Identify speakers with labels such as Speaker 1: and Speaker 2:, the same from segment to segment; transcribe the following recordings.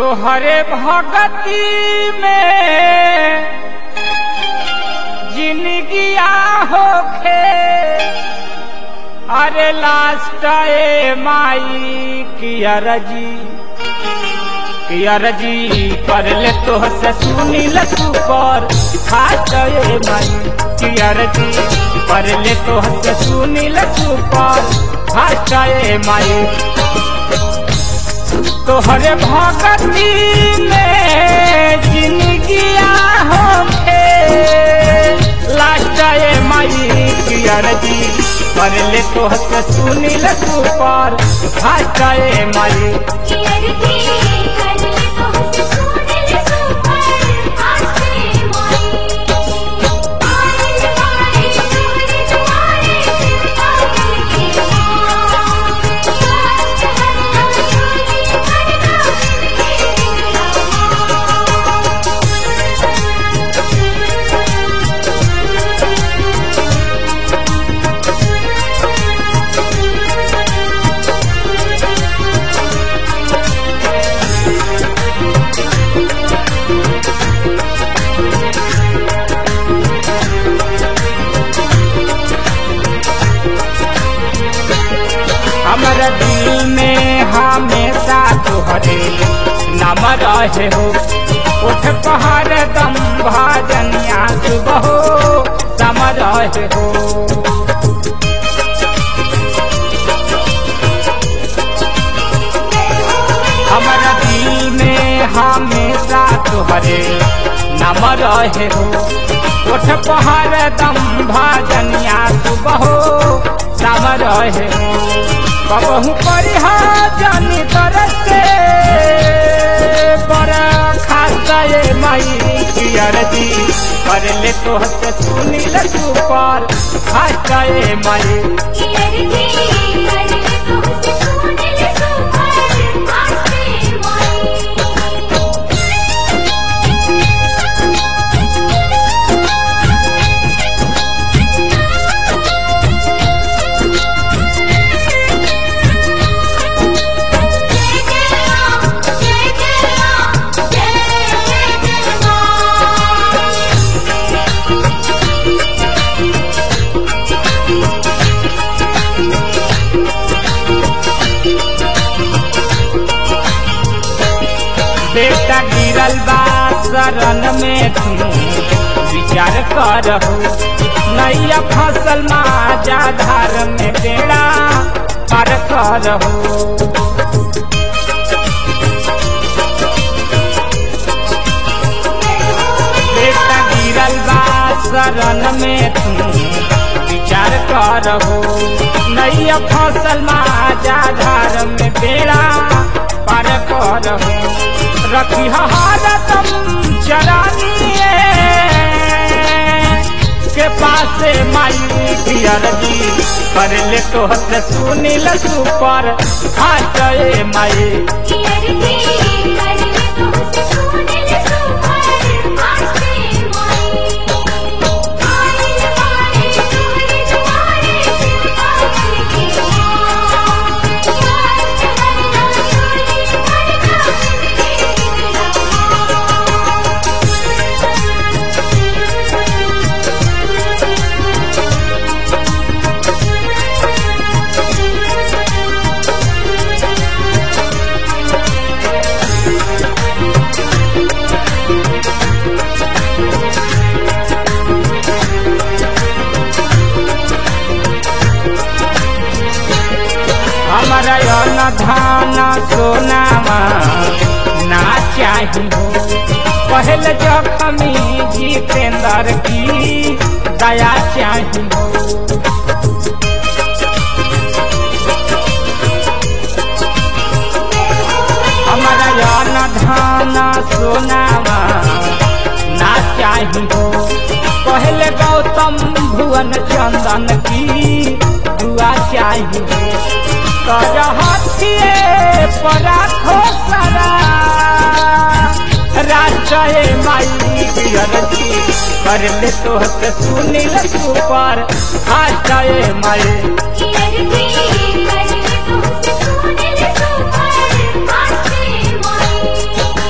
Speaker 1: तोहरे भगती में जिंदगिया होखे अरे लास्ट माई की अरजी कर ले तो से सुनी लू पर खाट माई की अरजी कर ले तो से सुनी लू पर खाट माई तोहरे भगती में जिंदगिया होखे लास्ट माई की अरजी कर ले तो से सुनी लू पर खाट माई हमारा दिल में हमेशा तोहरे नाम रहे हो उठ पहाड़ दम भाजनिया सुबह सम रहे हो हमारा दिल में हमेशा तोहरे नाम रहे हो उठ पहाड़ दम भाजनिया सुबह सम रहे हो कबहू परिहा जानी तरह से बड़ा खासा माई की अरजी कर ले तो से सुनी लू पर खासा माई बेटा गिरल बा शरण में तुम विचार करहु नैया फसल माजा धार में बेड़ा पार करहु बेटा गिरल बा शरण में तुम विचार करहु नैया फसल माजा धार में बेड़ा पार करहु रखी हालतम चरानिए के पास माई की अरजी कर ले तो से सुनी लू पर खाट माई हमारा न धाना सोनामा ना चाहिए पहल जखमी जितेंद्र की दया चाहिए हमारा न धाना सोनामा ना चाहिए पहले गौतम भुवन चंदन की दुआ चाहिए पराखो सरा राष्ट्र माई की अरजी कर ले तो से सुनी लू पर खाट माई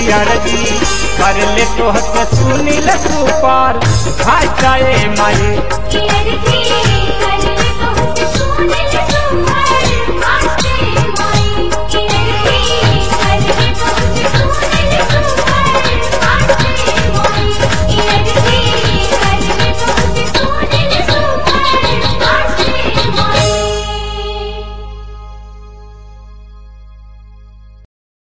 Speaker 1: अर्जी कर ले तो हस सुनील सुपर भाषाए माई।